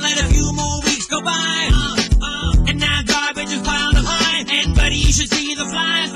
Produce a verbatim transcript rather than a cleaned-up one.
let a few more weeks go by. Uh, uh, and now garbage is piled up high. And buddy, you should see the flies.